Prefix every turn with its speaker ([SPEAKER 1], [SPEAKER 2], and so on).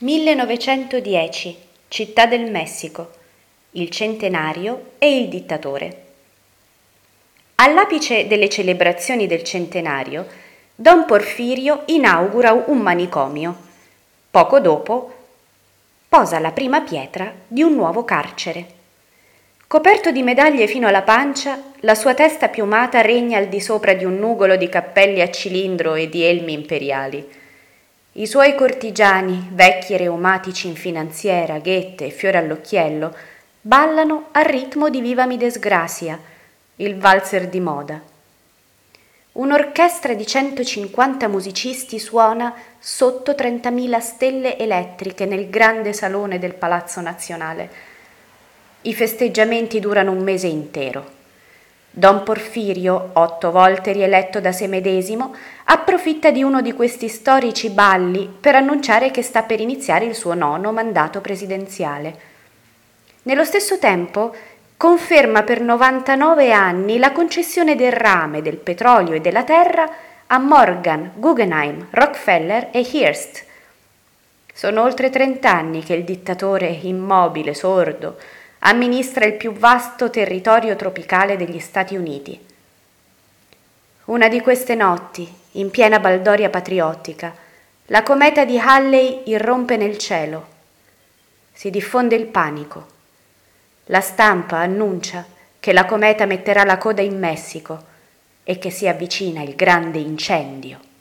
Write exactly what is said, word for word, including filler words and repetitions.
[SPEAKER 1] millenovecentodieci, Città del Messico, il centenario e il dittatore. All'apice delle celebrazioni del centenario, Don Porfirio inaugura un manicomio. Poco dopo posa la prima pietra di un nuovo carcere. Coperto di medaglie fino alla pancia, la sua testa piumata regna al di sopra di un nugolo di cappelli a cilindro e di elmi imperiali. I suoi cortigiani, vecchi e reumatici in finanziera, ghette e fiore all'occhiello, ballano al ritmo di Viva mi desgracia, il valzer di moda. Un'orchestra di centocinquanta musicisti suona sotto trentamila stelle elettriche nel grande salone del Palazzo Nazionale. I festeggiamenti durano un mese intero. Don Porfirio, otto volte rieletto da sé medesimo, approfitta di uno di questi storici balli per annunciare che sta per iniziare il suo nono mandato presidenziale. Nello stesso tempo conferma per novantanove anni la concessione del rame, del petrolio e della terra a Morgan, Guggenheim, Rockefeller e Hearst. Sono oltre trent'anni che il dittatore immobile, sordo, amministra il più vasto territorio tropicale degli Stati Uniti. Una di queste notti, in piena baldoria patriottica, la cometa di Halley irrompe nel cielo. Si diffonde il panico. La stampa annuncia che la cometa metterà la coda in Messico e che si avvicina il grande incendio.